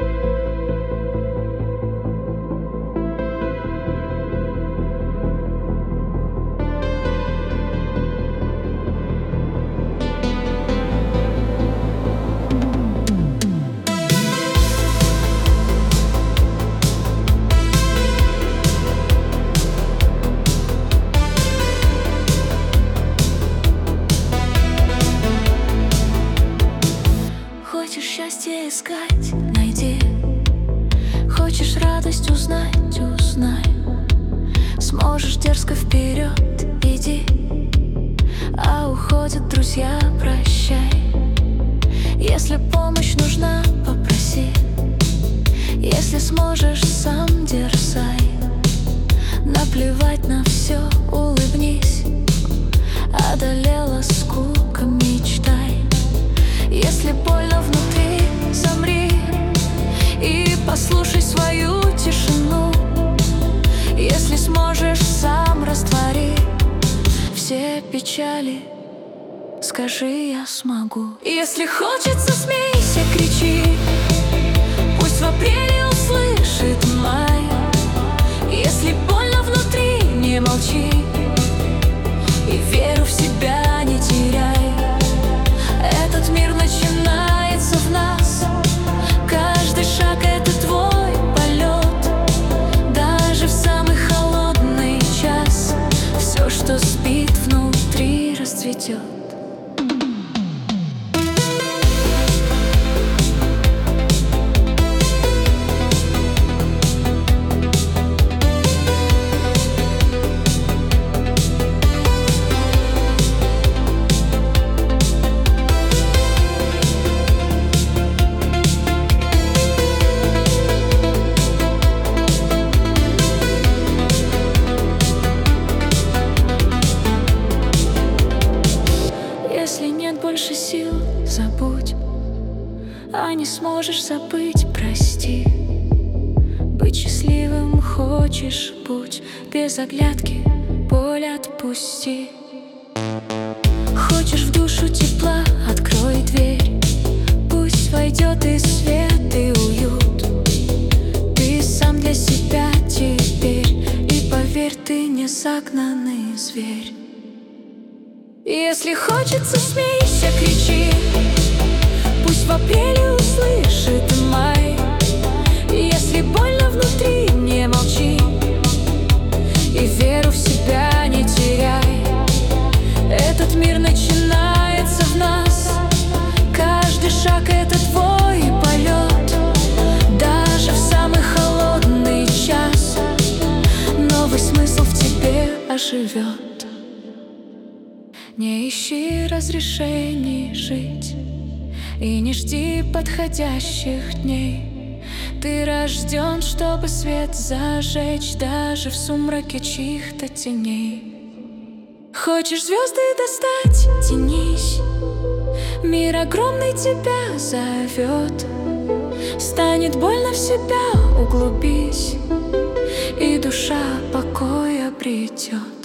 Хочешь счастье искать, найди. Хочешь радость узнать, узнай. Сможешь дерзко вперед, иди. А уходят друзья, прощай. Если помощь нужна, попроси. Если сможешь, сам дерзай. Наплевать на все, улыбнись. Одолела скука, мечтай. Если больно внутри, замри и послушай свою тишину. Если сможешь, сам раствори все печали, скажи: я смогу. Если хочется, смейся, кричи. Пусть в апреле услышит май. Если больно внутри, не молчи. И веру в себя не теряй. Этот мир начинается в нас. Каждый шаг — это твой полет. Даже в самый холодный час все, что спит внутри, расцветет. Если нет больше сил, забудь. А не сможешь забыть, прости. Быть счастливым хочешь, будь. Без оглядки боль отпусти. Хочешь в душу тепла, открой дверь. Пусть войдет и свет, и уют. Ты сам для себя теперь. И поверь, ты не загнанный зверь. Если хочется, смейся, кричи. Пусть в апреле услышит май. Если больно внутри, не молчи. И веру в себя не теряй. Этот мир начинается в нас. Каждый шаг — это твой полет. Даже в самый холодный час новый смысл в тебе оживет. Не ищи разрешений жить и не жди подходящих дней. Ты рожден, чтобы свет зажечь даже в сумраке чьих-то теней. Хочешь звезды достать — тянись. Мир огромный тебя зовет. Станет больно, в себя углубись, и душа покой обретет.